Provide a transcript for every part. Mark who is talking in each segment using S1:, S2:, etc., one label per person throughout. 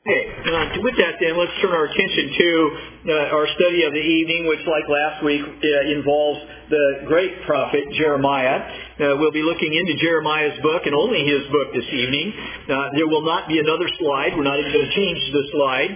S1: Okay, with that then, let's turn our attention to our study of the evening, which like last week involves the great prophet Jeremiah. We'll be looking into Jeremiah's book and only his book this evening. There will not be another slide. We're not even going to change the slide.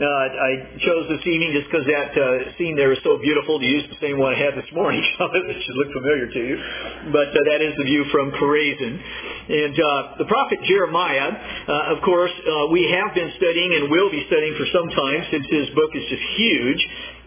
S1: I chose this evening just because that scene there is so beautiful to use the same one I had this morning. It should look familiar to you. But that is the view from Chorazin. And the prophet Jeremiah, of course, we have been studying and will be studying for some time, since his book is just huge,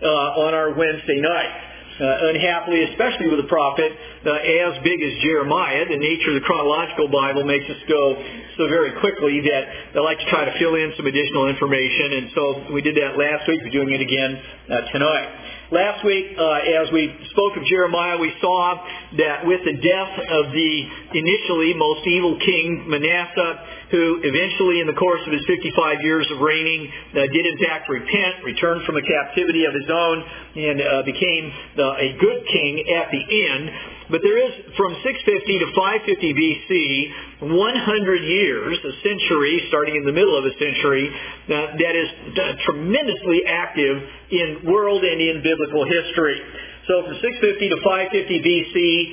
S1: on our Wednesday night. Unhappily, especially with a prophet as big as Jeremiah, the nature of the chronological Bible makes us go so very quickly that I like to try to fill in some additional information. And so we did that last week. We're doing it again tonight. Last week, as we spoke of Jeremiah, we saw that with the death of the initially most evil king, Manasseh, who eventually in the course of his 55 years of reigning did in fact repent, returned from a captivity of his own, and became a good king at the end. But there is, from 650 to 550 BC, 100 years, a century, starting in the middle of a century, that is tremendously active in world and in biblical history. So from 650 to 550 BC,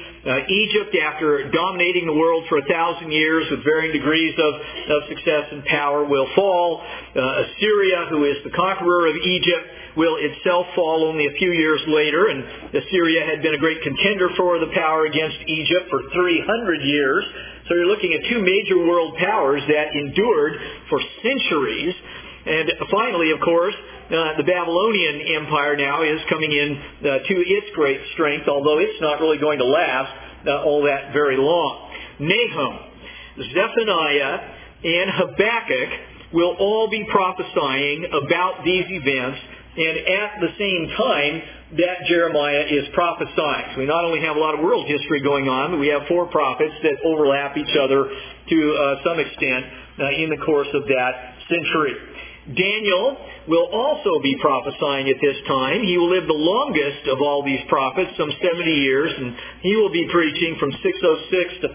S1: Egypt, after dominating the world for 1,000 years with varying degrees of success and power, will fall. Assyria, who is the conqueror of Egypt, will itself fall only a few years later. And Assyria had been a great contender for the power against Egypt for 300 years. So you're looking at two major world powers that endured for centuries. And finally, of course, the Babylonian Empire now is coming in to its great strength, although it's not really going to last all that very long. Nahum, Zephaniah, and Habakkuk will all be prophesying about these events, and at the same time that Jeremiah is prophesying. So we not only have a lot of world history going on, but we have four prophets that overlap each other to some extent in the course of that century. Daniel will also be prophesying at this time. He will live the longest of all these prophets, some 70 years, and he will be preaching from 606 to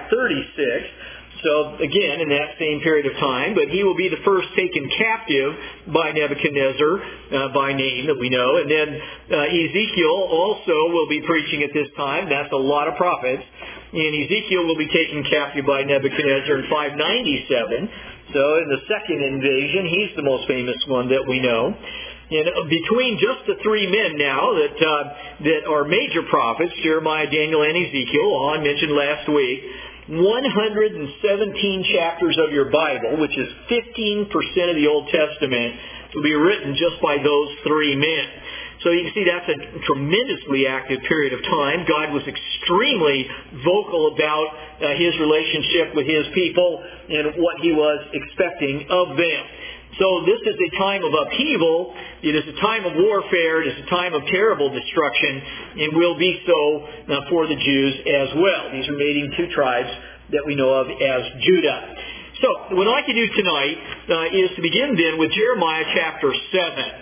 S1: 536. So, again, in that same period of time, but he will be the first taken captive by Nebuchadnezzar by name that we know. And then Ezekiel also will be preaching at this time. That's a lot of prophets. And Ezekiel will be taken captive by Nebuchadnezzar in 597. So in the second invasion, he's the most famous one that we know. And between just the three men now that are major prophets, Jeremiah, Daniel, and Ezekiel, all I mentioned last week, 117 chapters of your Bible, which is 15% of the Old Testament, will be written just by those three men. So you can see that's a tremendously active period of time. God was extremely vocal about his relationship with his people and what he was expecting of them. So this is a time of upheaval. It is a time of warfare. It is a time of terrible destruction, and will be so for the Jews as well. These remaining two tribes that we know of as Judah. So what I'd like to do tonight is to begin then with Jeremiah chapter 7.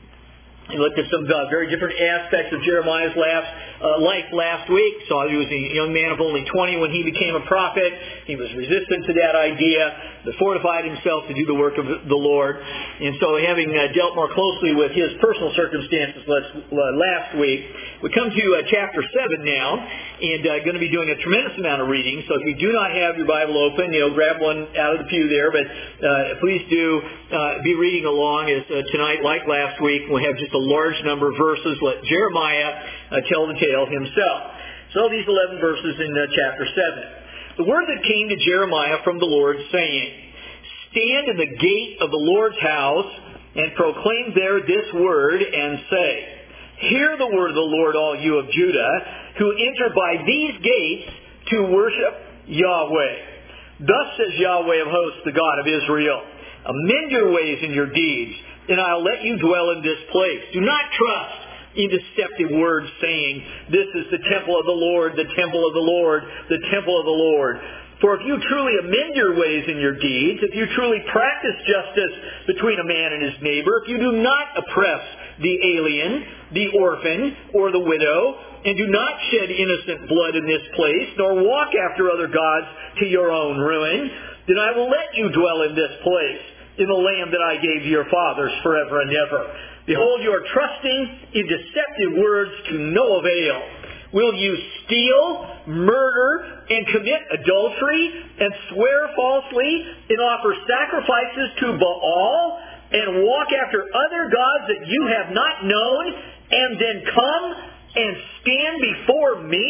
S1: We looked at some very different aspects of Jeremiah's life last week. Saw he was a young man of only 20 when he became a prophet. He was resistant to that idea, but fortified himself to do the work of the Lord. And so having dealt more closely with his personal circumstances last week, we come to chapter 7 now, and going to be doing a tremendous amount of reading. So if you do not have your Bible open, grab one out of the pew there, but please do be reading along as tonight, like last week, we'll have just a large number of verses. Let Jeremiah tell the tale himself. So these 11 verses in chapter 7. The word that came to Jeremiah from the Lord, saying, Stand in the gate of the Lord's house, and proclaim there this word, and say, Hear the word of the Lord, all you of Judah, who enter by these gates to worship Yahweh. Thus says Yahweh of hosts, the God of Israel, Amend your ways and your deeds, and I'll let you dwell in this place. Do not trust in deceptive words, saying, This is the temple of the Lord, the temple of the Lord, the temple of the Lord. For if you truly amend your ways and your deeds, if you truly practice justice between a man and his neighbor, if you do not oppress the alien, the orphan, or the widow, and do not shed innocent blood in this place, nor walk after other gods to your own ruin, then I will let you dwell in this place, in the land that I gave to your fathers forever and ever. Behold, you are trusting in deceptive words to no avail. Will you steal, murder, and commit adultery, and swear falsely, and offer sacrifices to Baal, and walk after other gods that you have not known, and then come and stand before me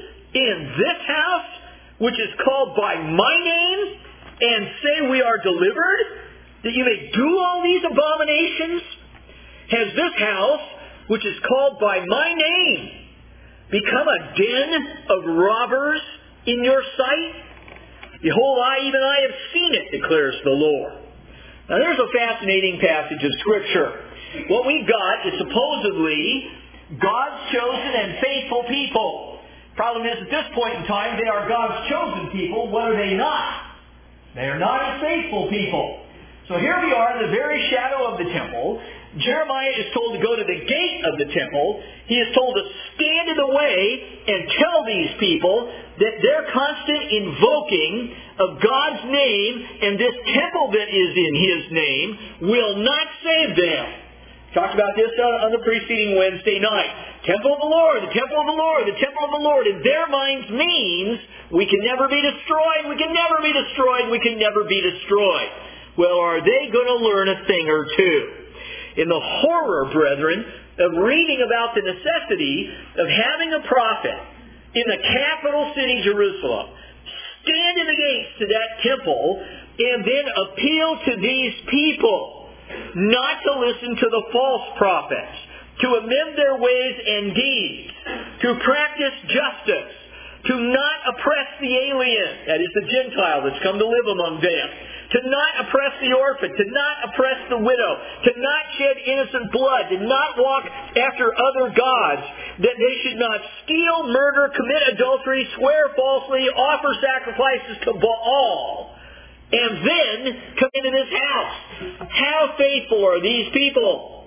S1: in this house, which is called by my name, and say we are delivered, that you may do all these abominations? Has this house, which is called by my name, become a den of robbers in your sight? Behold, even I have seen it, declares the Lord. Now there's a fascinating passage of Scripture. What we've got is supposedly God's chosen and faithful people. Problem is, at this point in time, they are God's chosen people. What are they not? They are not His faithful people. So here we are in the very shadow of the temple. Jeremiah is told to go to the gate of the temple. He is told to stand in the way and tell these people that their constant invoking of God's name and this temple that is in His name will not save them. Talked about this on the preceding Wednesday night. Temple of the Lord, the temple of the Lord, the temple of the Lord. In their minds means we can never be destroyed, we can never be destroyed, we can never be destroyed. Well, are they going to learn a thing or two? In the horror, brethren, of reading about the necessity of having a prophet in the capital city, Jerusalem, stand in the gates to that temple and then appeal to these people not to listen to the false prophets, to amend their ways and deeds, to practice justice, to not oppress the alien, that is the Gentile that's come to live among them, to not oppress the orphan, to not oppress the widow, to not shed innocent blood, to not walk after other gods, that they should not steal, murder, commit adultery, swear falsely, offer sacrifices to Baal, and then come into this house. How faithful are these people?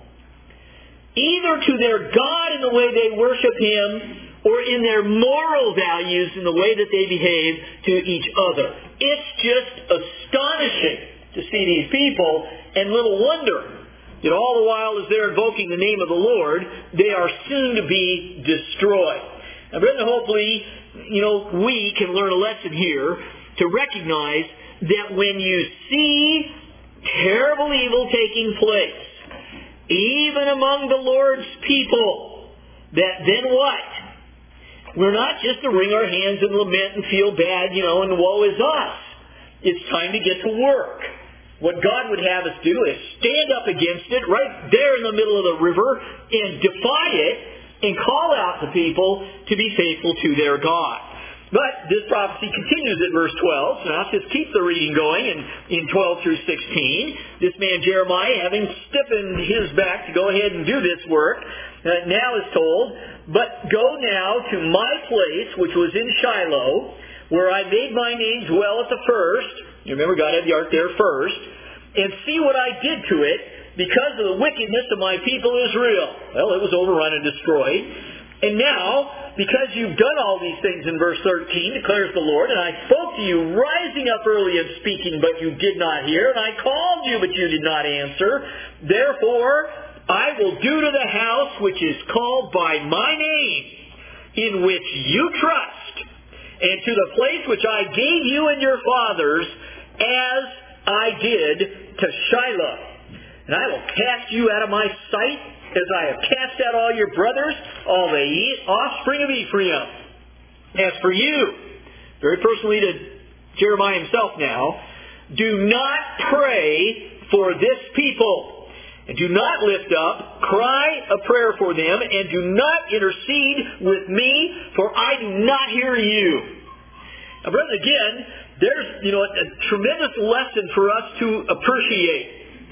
S1: Either to their God in the way they worship Him, or in their moral values in the way that they behave to each other. It's just astonishing to see these people, and little wonder that all the while as they're invoking the name of the Lord, they are soon to be destroyed. Now, brethren, hopefully, we can learn a lesson here to recognize that when you see terrible evil taking place, even among the Lord's people, that then what? We're not just to wring our hands and lament and feel bad, and woe is us. It's time to get to work. What God would have us do is stand up against it right there in the middle of the river and defy it and call out to people to be faithful to their God. But this prophecy continues at verse 12. So now let's just keep the reading going in 12 through 16. This man Jeremiah, having stiffened his back to go ahead and do this work, now is told, but go now to my place, which was in Shiloh, where I made my name dwell at the first. You remember God had the ark there first. And see what I did to it because of the wickedness of my people Israel. Well, it was overrun and destroyed. And now, because you've done all these things in verse 13, declares the Lord, and I spoke to you rising up early and speaking, but you did not hear, and I called you, but you did not answer. Therefore, I will do to the house which is called by my name, in which you trust, and to the place which I gave you and your fathers, as I did to Shiloh. And I will cast you out of my sight, as I have cast out all your brothers, all the offspring of Ephraim. As for you, very personally to Jeremiah himself now, do not pray for this people. And do not lift up, cry a prayer for them, and do not intercede with me, for I do not hear you. Now, brethren, again, there's a tremendous lesson for us to appreciate.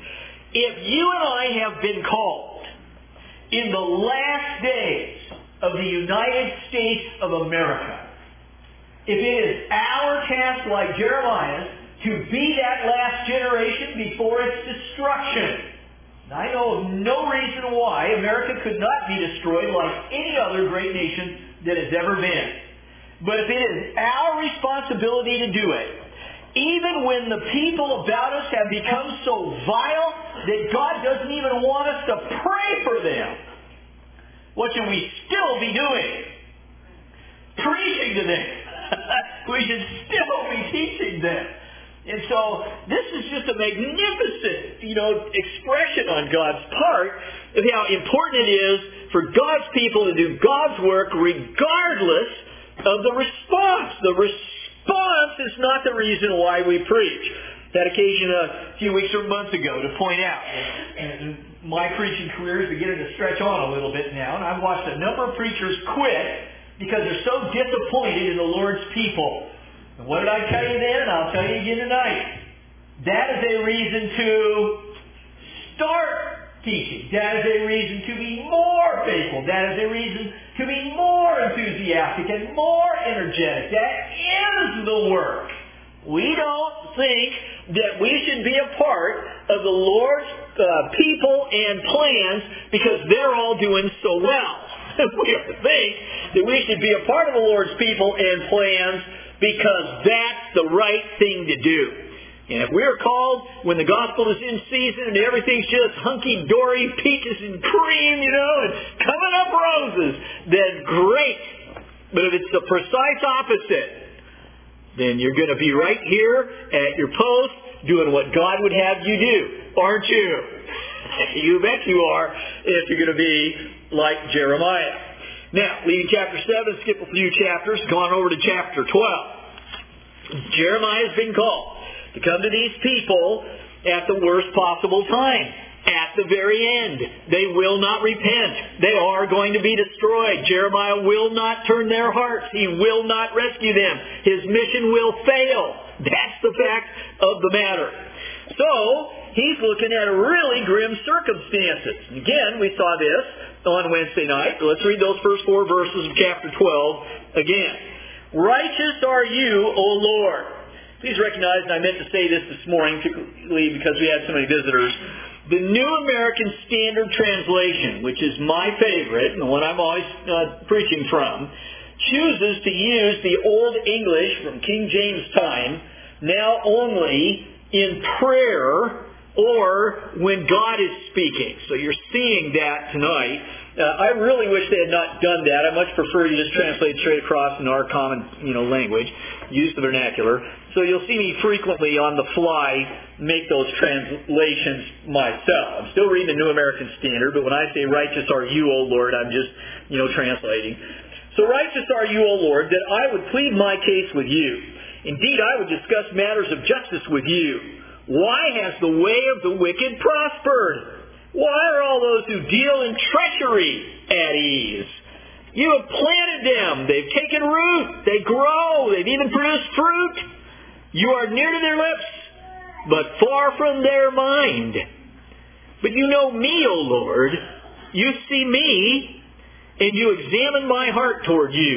S1: If you and I have been called in the last days of the United States of America, if it is our task, like Jeremiah's, to be that last generation before its destruction, I know of no reason why America could not be destroyed like any other great nation that has ever been. But if it is our responsibility to do it, even when the people about us have become so vile that God doesn't even want us to pray for them, what should we still be doing? Preaching to them. We should still be teaching them. And so this is just a magnificent, expression on God's part of how important it is for God's people to do God's work regardless of the response. The response is not the reason why we preach. Had occasion a few weeks or months ago to point out. My preaching career is beginning to stretch on a little bit now, and I've watched a number of preachers quit because they're so disappointed in the Lord's people. And what did I tell you then? And I'll tell you again tonight. That is a reason to start teaching. That is a reason to be more faithful. That is a reason to be more enthusiastic and more energetic. That is the work. We don't think that we should be a part of the Lord's people and plans because they're all doing so well. We think that we should be a part of the Lord's people and plans because that's the right thing to do. And if we're called when the gospel is in season and everything's just hunky-dory, peaches and cream, and coming up roses, then great. But if it's the precise opposite, then you're going to be right here at your post doing what God would have you do, aren't you? You bet you are, if you're going to be like Jeremiah. Now, leaving chapter 7, skip a few chapters, gone over to chapter 12. Jeremiah has been called to come to these people at the worst possible time, at the very end. They will not repent. They are going to be destroyed. Jeremiah will not turn their hearts. He will not rescue them. His mission will fail. That's the fact of the matter. So, he's looking at really grim circumstances. Again, we saw this on Wednesday night. Let's read those first 4 verses of chapter 12 again. Righteous are you, O Lord. Please recognize, and I meant to say this morning, particularly because we had so many visitors, the New American Standard Translation, which is my favorite, and the one I'm always preaching from, chooses to use the Old English from King James time, now only in prayer or when God is speaking. So you're seeing that tonight. I really wish they had not done that. I much prefer you just translate straight across in our common, language, use the vernacular. So you'll see me frequently on the fly make those translations myself. I'm still reading the New American Standard, but when I say righteous are you, O Lord, I'm just, translating. So righteous are you, O Lord, that I would plead my case with you. Indeed, I would discuss matters of justice with you. Why has the way of the wicked prospered? Why are all those who deal in treachery at ease? You have planted them. They've taken root. They grow. They've even produced fruit. You are near to their lips, but far from their mind. But you know me, O Lord. You see me, and you examine my heart toward you.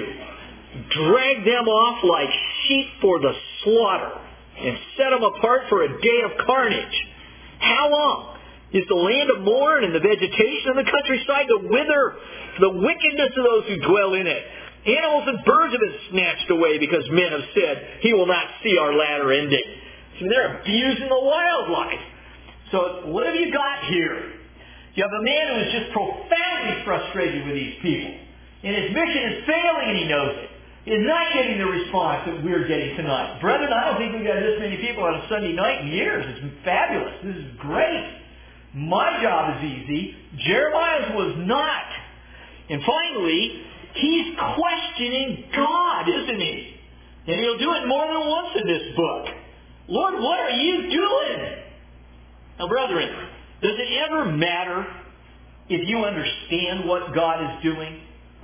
S1: Drag them off like sheep for the slaughter, and set them apart for a day of carnage. How long is the land to mourn and the vegetation of the countryside to wither? The wickedness of those who dwell in it. Animals and birds have been snatched away because men have said, he will not see our latter ending. So they're abusing the wildlife. So what have you got here? You have a man who is just profoundly frustrated with these people. And his mission is failing and he knows it. He's not getting the response that we're getting tonight. Brethren, I don't think we've got this many people on a Sunday night in years. It's fabulous. This is great. My job is easy. Jeremiah's was not. And finally, he's questioning God, isn't he? And he'll do it more than once in this book. Lord, what are you doing? Now, brethren, does it ever matter if you understand what God is doing?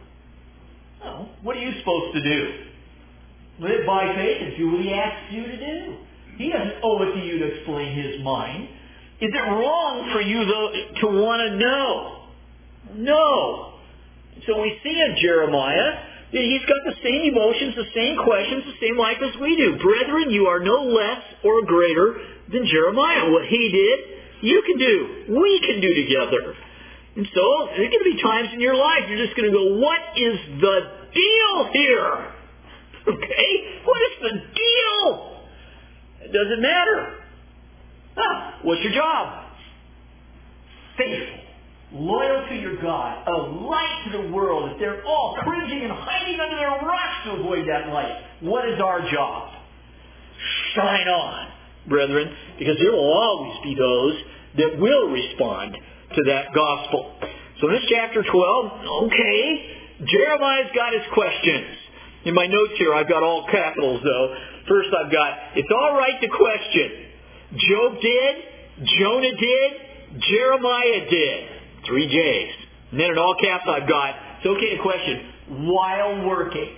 S1: No. What are you supposed to do? Live by faith and do what he asks you to do. He doesn't owe it to you to explain his mind. Is it wrong for you, though, to want to know? No. So we see in Jeremiah that he's got the same emotions, the same questions, the same life as we do. Brethren, you are no less or greater than Jeremiah. What he did, you can do. We can do together. And so there are going to be times in your life you're just going to go, what is the deal here? Okay? What is the deal? It doesn't matter. What's your job? Faithful. Loyal to your God. A light to the world. If they're all cringing and hiding under their rocks to avoid that light. What is our job? Shine on, brethren, because there will always be those that will respond to that gospel. So in this chapter 12, okay, Jeremiah's got his questions. In my notes here, I've got all capitals, though. First, I've got, it's all right to question. Job did, Jonah did, Jeremiah did. 3 J's. And then in all caps, I've got, it's okay to question, while working.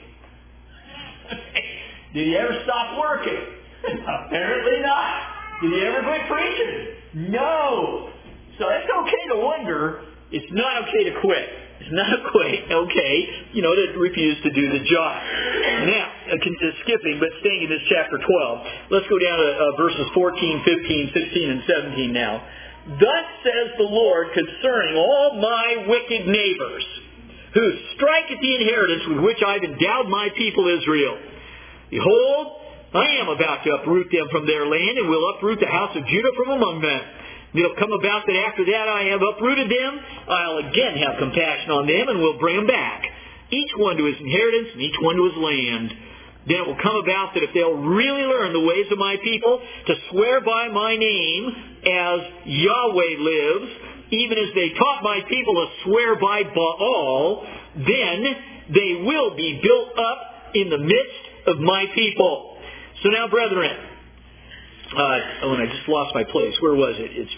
S1: Did he ever stop working? Apparently not. Did he ever quit preaching? No. So it's okay to wonder. It's not okay to quit. It's not okay, to refuse to do the job. Now, skipping, but staying in this chapter 12, let's go down to verses 14, 15, 16, and 17 now. Thus says the Lord concerning all my wicked neighbors, who strike at the inheritance with which I've endowed my people Israel. Behold, I am about to uproot them from their land, and will uproot the house of Judah from among them. It'll come about that after that I have uprooted them, I'll again have compassion on them, and will bring them back, each one to his inheritance, and each one to his land. Then it will come about that if they'll really learn the ways of my people, to swear by my name, as Yahweh lives, even as they taught my people to swear by Baal, then they will be built up in the midst of my people. So now, brethren, and I just lost my place. Where was it? It's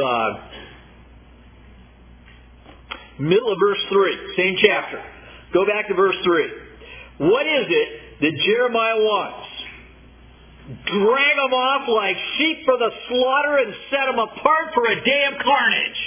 S1: middle of verse 3, same chapter. Go back to verse 3. What is it that Jeremiah wants? Drag them off like sheep for the slaughter and set them apart for a day of carnage.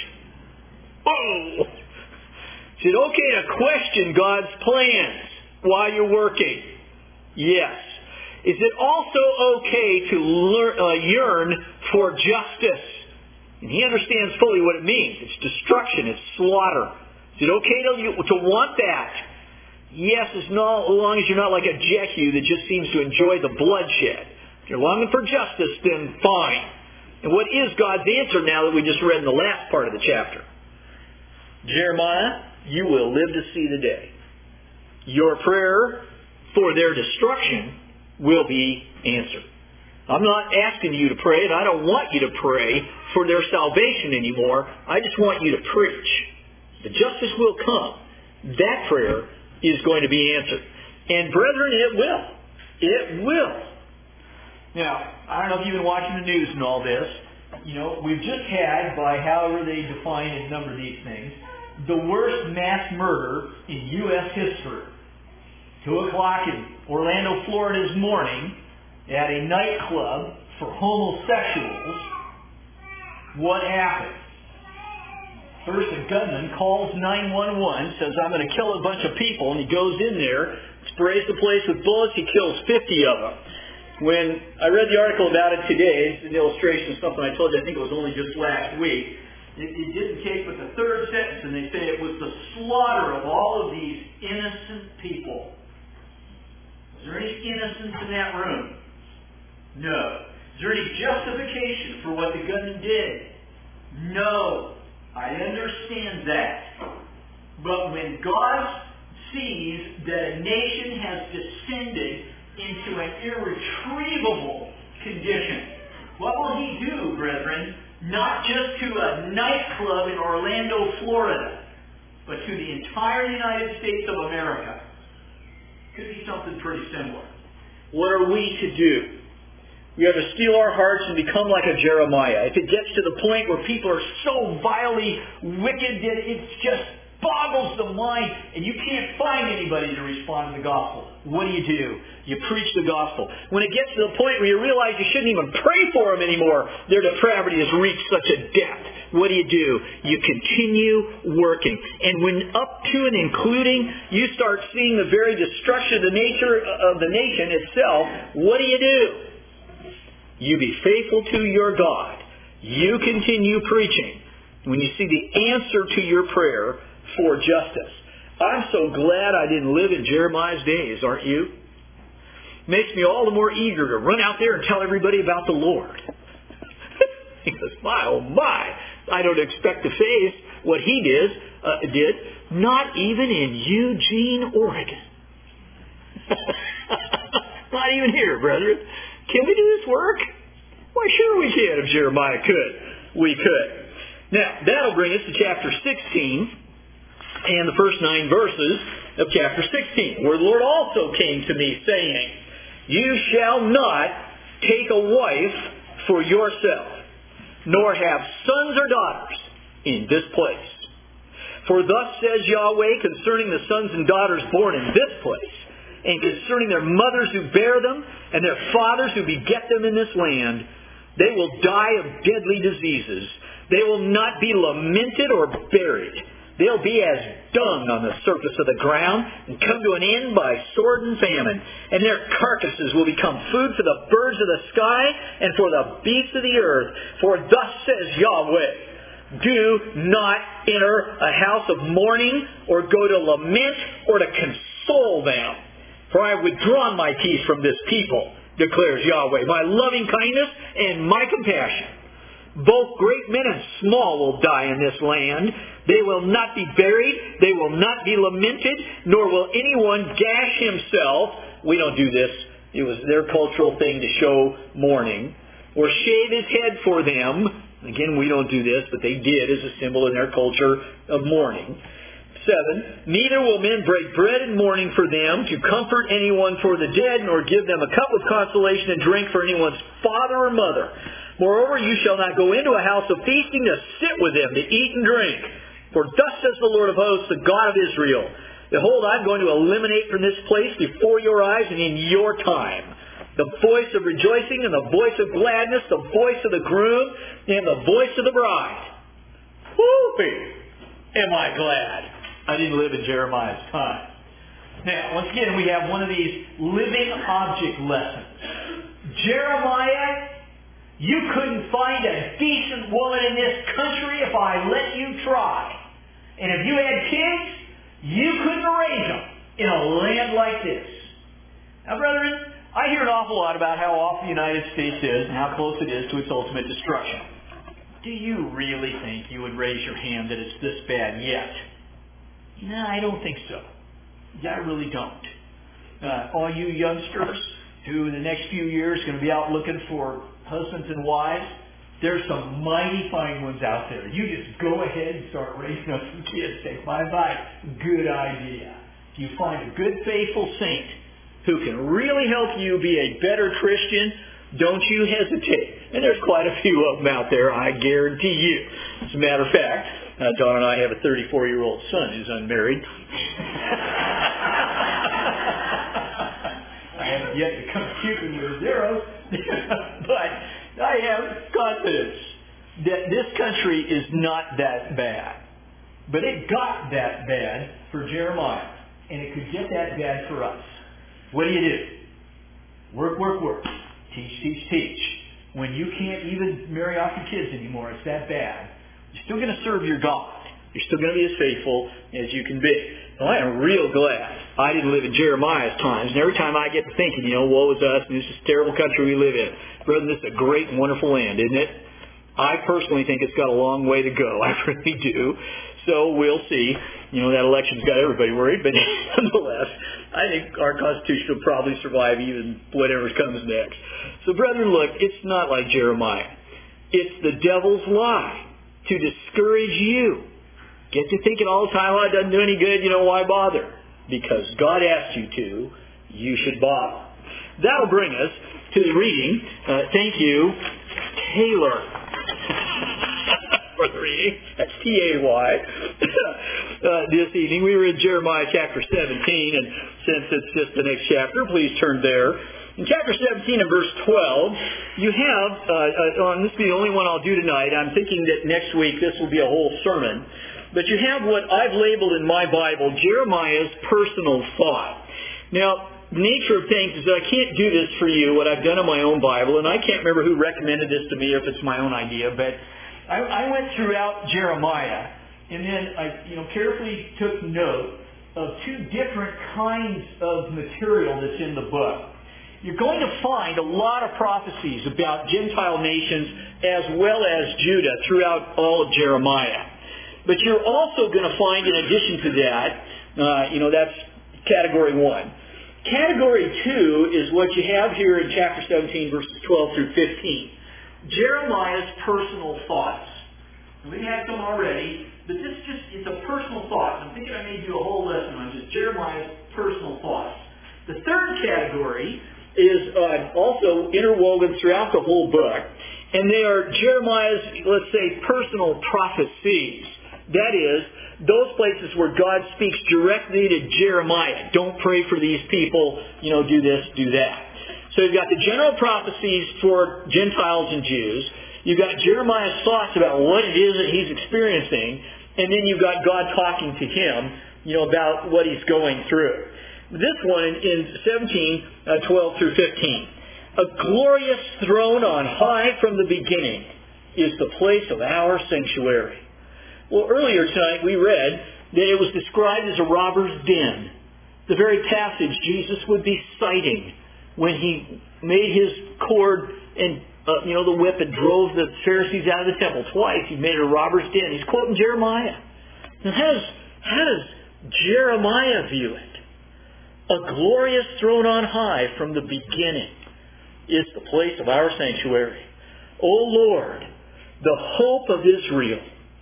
S1: Oh! Is it okay to question God's plans while you're working? Yes. Is it also okay to yearn for justice? And he understands fully what it means. It's destruction. It's slaughter. Is it okay to want that? Yes, as long as you're not like a Jehu that just seems to enjoy the bloodshed. If you're longing for justice, then fine. And what is God's answer now that we just read in the last part of the chapter? Jeremiah, you will live to see the day. Your prayer for their destruction will be answered. I'm not asking you to pray, and I don't want you to pray for their salvation anymore. I just want you to preach. The justice will come. That prayer is going to be answered. And brethren, it will. It will. Now, I don't know if you've been watching the news and all this. We've just had, by however they define and number these things, the worst mass murder in U.S. history. 2 o'clock in Orlando, Florida this morning, at a nightclub for homosexuals. What happened? First, a gunman calls 911, says, I'm going to kill a bunch of people, and he goes in there, sprays the place with bullets, he kills 50 of them. When I read the article about it today, it's an illustration of something I told you, I think it was only just last week, it didn't take but the third sentence, and they say it was the slaughter of all of these innocent people. Is there any innocence in that room? No. Is there any justification for what the gunman did? No. I understand that. But when God sees that a nation has descended into an irretrievable condition, what will He do, brethren? Not just to a nightclub in Orlando, Florida, but to the entire United States of America. Could be something pretty similar. What are we to do? We have to steel our hearts and become like a Jeremiah. If it gets to the point where people are so vilely wicked that it just boggles the mind and you can't find anybody to respond to the gospel, what do? You preach the gospel. When it gets to the point where you realize you shouldn't even pray for them anymore, their depravity has reached such a depth, what do? You continue working. And when up to and including you start seeing the very destruction of the nature of the nation itself, what do? You be faithful to your God. You continue preaching. When you see the answer to your prayer for justice. I'm so glad I didn't live in Jeremiah's days, aren't you? makes me all the more eager to run out there and tell everybody about the Lord. He goes, my, oh my, I don't expect to face what he did, not even in Eugene, Oregon. Not even here, brethren. Can we do this work? Why, sure we can if Jeremiah could. We could. Now, that'll bring us to chapter 16 and the first 9 verses of chapter 16, where the Lord also came to me saying, you shall not take a wife for yourself, nor have sons or daughters in this place. For thus says Yahweh concerning the sons and daughters born in this place, and concerning their mothers who bear them, and their fathers who beget them in this land, they will die of deadly diseases. They will not be lamented or buried. They'll be as dung on the surface of the ground and come to an end by sword and famine. And their carcasses will become food for the birds of the sky and for the beasts of the earth. For thus says Yahweh, do not enter a house of mourning or go to lament or to console them. For I have withdrawn my peace from this people, declares Yahweh, my loving kindness and my compassion. Both great men and small will die in this land. They will not be buried. They will not be lamented, nor will anyone gash himself. We don't do this. It was their cultural thing to show mourning. Or shave his head for them. Again, we don't do this, but they did as a symbol in their culture of mourning. 7, neither will men break bread in mourning for them to comfort anyone for the dead, nor give them a cup of consolation and drink for anyone's father or mother. Moreover, you shall not go into a house of feasting to sit with them, to eat and drink. For thus says the Lord of hosts, the God of Israel, behold, I'm going to eliminate from this place before your eyes and in your time the voice of rejoicing and the voice of gladness, the voice of the groom and the voice of the bride. Whoopee! Am I glad I didn't live in Jeremiah's time. Now, once again, we have one of these living object lessons. Jeremiah, you couldn't find a decent woman in this country if I let you try. And if you had kids, you couldn't raise them in a land like this. Now, brethren, I hear an awful lot about how awful the United States is and how close it is to its ultimate destruction. Do you really think you would raise your hand that it's this bad yet? No, I don't think so. I really don't. All you youngsters who in the next few years are going to be out looking for husbands and wives, there's some mighty fine ones out there. You just go ahead and start raising up some kids. Take my advice. Good idea. If you find a good, faithful saint who can really help you be a better Christian, don't you hesitate. And there's quite a few of them out there, I guarantee you. As a matter of fact, Dawn and I have a 34-year-old son who's unmarried. I haven't yet become Cupid with his arrows, but I have confidence that this country is not that bad. But it got that bad for Jeremiah, and it could get that bad for us. What do? Work, work, work. Teach, teach, teach. When you can't even marry off your kids anymore, it's that bad. You're still going to serve your God. You're still going to be as faithful as you can be. Well, I am real glad I didn't live in Jeremiah's times. And every time I get to thinking, woe is us, and this is a terrible country we live in. Brethren, this is a great and wonderful land, isn't it? I personally think it's got a long way to go. I really do. So we'll see. That election's got everybody worried, but nonetheless, I think our Constitution will probably survive even whatever comes next. So, brethren, look, it's not like Jeremiah. It's the devil's lie to discourage you. Get to thinking all the time, it doesn't do any good, why bother? Because God asked you to, you should bother. That'll bring us to the reading. Thank you, Taylor, for the reading. That's T-A-Y. This evening, we were in Jeremiah chapter 17, and since it's just the next chapter, please turn there. In chapter 17 and verse 12, you have, this will be the only one I'll do tonight. I'm thinking that next week this will be a whole sermon. But you have what I've labeled in my Bible, Jeremiah's personal thought. Now, the nature of things is that I can't do this for you, what I've done in my own Bible, and I can't remember who recommended this to me or if it's my own idea, but I went throughout Jeremiah, and then I carefully took note of two different kinds of material that's in the book. you're going to find a lot of prophecies about Gentile nations as well as Judah throughout all of Jeremiah. But you're also going to find, in addition to that, that's category 1. Category 2 is what you have here in chapter 17, verses 12 through 15. Jeremiah's personal thoughts. We had some already, but this it's a personal thought. I'm thinking I may do a whole lesson on just Jeremiah's personal thoughts. The third category is also interwoven throughout the whole book, and they are Jeremiah's, let's say, personal prophecies. That is, those places where God speaks directly to Jeremiah. Don't pray for these people, do this, do that. So you've got the general prophecies for Gentiles and Jews. You've got Jeremiah's thoughts about what it is that he's experiencing. And then you've got God talking to him, about what he's going through. This one in 17, 12 through 15. A glorious throne on high from the beginning is the place of our sanctuary. Well, earlier tonight we read that it was described as a robber's den. The very passage Jesus would be citing when he made his cord and, the whip and drove the Pharisees out of the temple. Twice he made it a robber's den. He's quoting Jeremiah. Now how does Jeremiah view it? A glorious throne on high from the beginning is the place of our sanctuary. O Lord, the hope of Israel.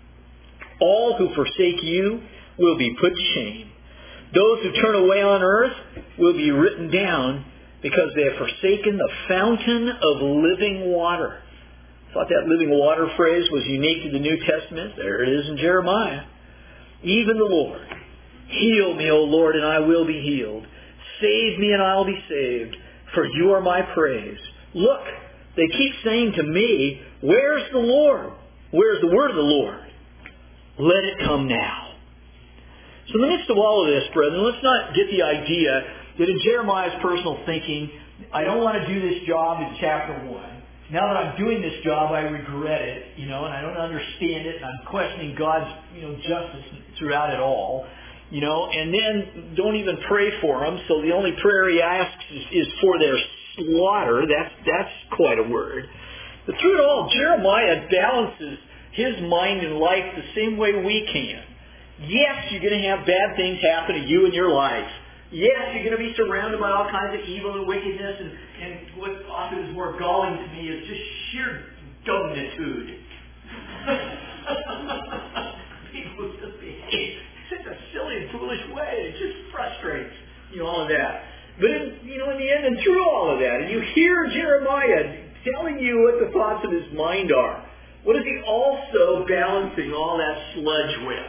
S1: All who forsake you will be put to shame. Those who turn away on earth will be written down because they have forsaken the fountain of living water. I thought that living water phrase was unique to the New Testament. There it is in Jeremiah. Even the Lord. Heal me, O Lord, and I will be healed. Save me and I'll be saved, for you are my praise. Look, they keep saying to me, where's the Lord? Where's the word of the Lord? Let it come now. So in the midst of all of this, brethren, let's not get the idea that in Jeremiah's personal thinking, I don't want to do this job in chapter 1. Now that I'm doing this job, I regret it, and I don't understand it, and I'm questioning God's, justice throughout it all, and then don't even pray for them. So the only prayer he asks is for their slaughter. That's quite a word. But through it all, Jeremiah balances his mind and life the same way we can. Yes, you're going to have bad things happen to you in your life. Yes, you're going to be surrounded by all kinds of evil and wickedness, and what often is more galling to me is just sheer dumbitude. People just behave in such a silly and foolish way. It just frustrates, all of that. But in the end, and through all of that, and you hear Jeremiah telling you what the thoughts of his mind are. What is he also balancing all that sludge with?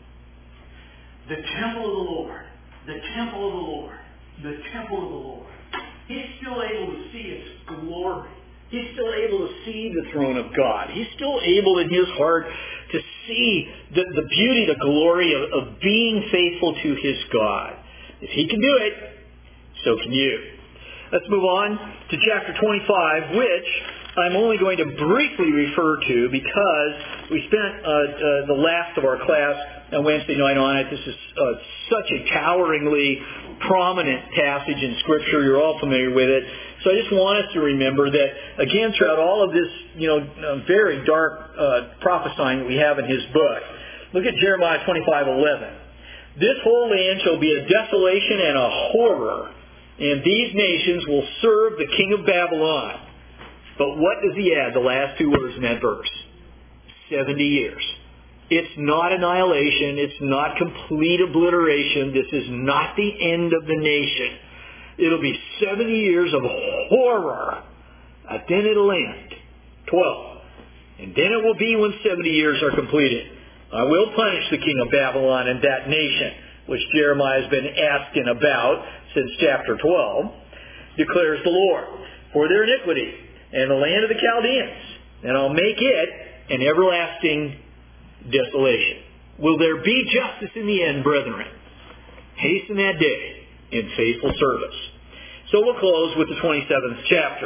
S1: The temple of the Lord. The temple of the Lord. The temple of the Lord. He's still able to see its glory. He's still able to see the throne of God. He's still able in his heart to see the beauty, the glory of being faithful to his God. If he can do it, so can you. Let's move on to chapter 25, which I'm only going to briefly refer to because we spent the last of our class on Wednesday night on it. This is such a toweringly prominent passage in Scripture. You're all familiar with it. So I just want us to remember that, again, throughout all of this, very dark prophesying that we have in his book, look at Jeremiah 25:11. This whole land shall be a desolation and a horror, and these nations will serve the king of Babylon. But what does he add, the last two words in that verse? 70 years. It's not annihilation. It's not complete obliteration. This is not the end of the nation. It'll be 70 years of horror. Then it'll end. 12. And then it will be when 70 years are completed. I will punish the king of Babylon and that nation, which Jeremiah has been asking about since chapter 12, declares the Lord, for their iniquity and the land of the Chaldeans, and I'll make it an everlasting desolation. Will there be justice in the end, brethren? Hasten that day in faithful service. So we'll close with the 27th chapter.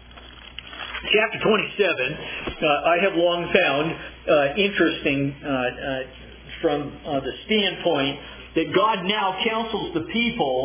S1: Chapter 27, I have long found interesting from the standpoint that God now counsels the people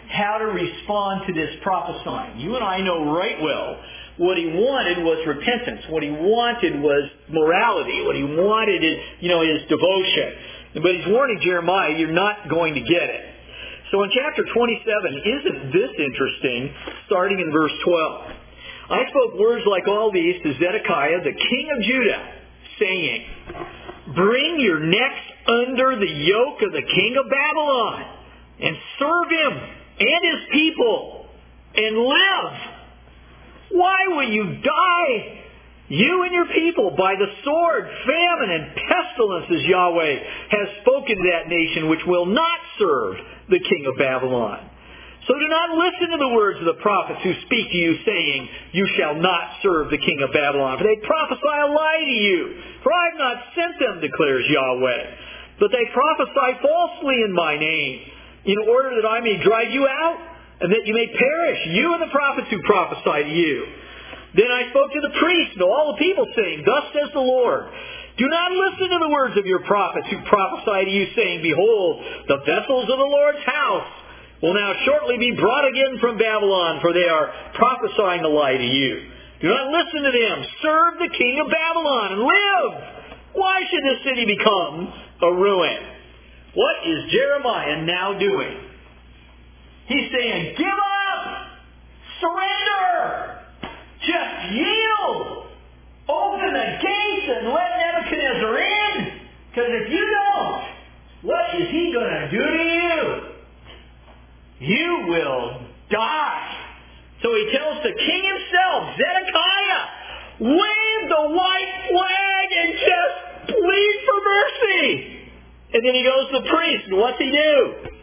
S1: how to respond to this prophesying. You and I know right well what he wanted was repentance. What he wanted was morality. What he wanted is, his devotion. But he's warning Jeremiah, you're not going to get it. So in chapter 27, isn't this interesting, starting in verse 12? I spoke words like all these to Zedekiah, the king of Judah, saying, bring your necks under the yoke of the king of Babylon, and serve him and his people, and live. Why will you die, you and your people, by the sword, famine, and pestilence, as Yahweh has spoken to that nation which will not serve the king of Babylon? So do not listen to the words of the prophets who speak to you, saying, you shall not serve the king of Babylon. For they prophesy a lie to you. For I have not sent them, declares Yahweh. But they prophesy falsely in my name, in order that I may drive you out, and that you may perish, you and the prophets who prophesy to you. Then I spoke to the priests and all the people, saying, thus says the Lord, do not listen to the words of your prophets who prophesy to you, saying, behold, the vessels of the Lord's house will now shortly be brought again from Babylon, for they are prophesying a lie to you. Do not listen to them. Serve the king of Babylon and live. Why should this city become a ruin? What is Jeremiah now doing? He's saying, give up! Surrender! Just yield! Open the gates and let Nebuchadnezzar in! Because if you don't, what is he going to do to you? You will die. So he tells the king himself, Zedekiah, wave the white flag and just plead for mercy. And then he goes to the priest, and what's he do?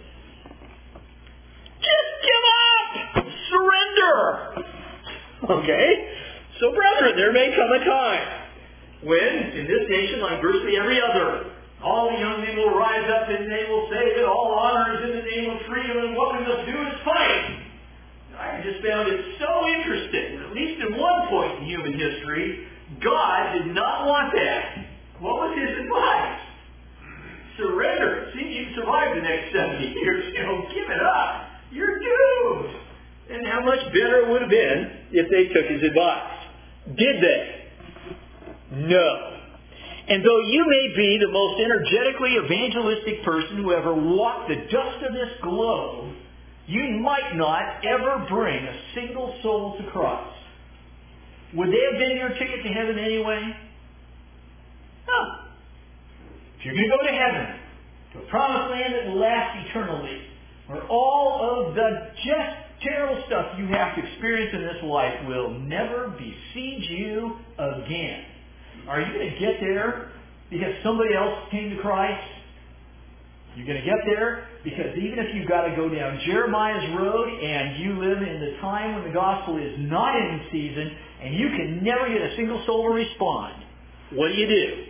S1: Just give up! Surrender! Okay? So brethren, there may come a time when, in this nation, like virtually every other, all the young men will rise up and they will say that all honor is in the name of freedom and what we must do is fight. I just found it so interesting. At least at one point in human history, God did not want that. What was his advice? Surrender. See, you survived the next 70 years. Give it up. You're doomed. And how much better it would have been if they took his advice. Did they? No. And though you may be the most energetically evangelistic person who ever walked the dust of this globe, you might not ever bring a single soul to Christ. Would they have been your ticket to heaven anyway? No. If you're going to go to heaven, to a promised land that will last eternally, where all of the just terrible stuff you have to experience in this life will never besiege you again. Are you going to get there because somebody else came to Christ? You're going to get there because even if you've got to go down Jeremiah's road and you live in the time when the gospel is not in season and you can never get a single soul to respond, what do?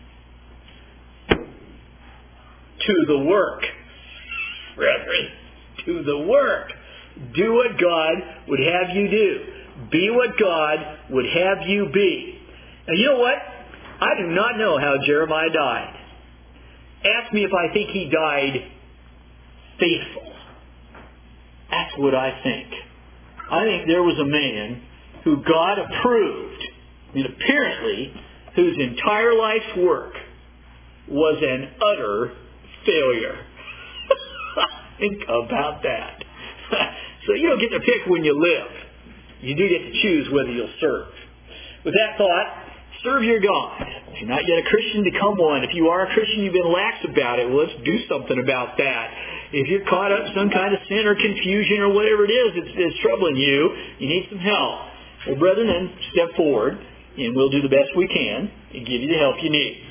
S1: To the work, brethren. To the work. Do what God would have you do. Be what God would have you be. Now, you know what? I do not know how Jeremiah died. Ask me if I think he died faithful. That's what I think. I think there was a man who God approved, and apparently whose entire life's work was an utter failure. Think about that. So you don't get to pick when you live. You do get to choose whether you'll serve. With that thought, serve your God. If you're not yet a Christian, become one. If you are a Christian, you've been lax about it. Well, let's do something about that. If you're caught up in some kind of sin or confusion or whatever it is that's troubling you, you need some help. Well, brethren, then step forward, and we'll do the best we can and give you the help you need.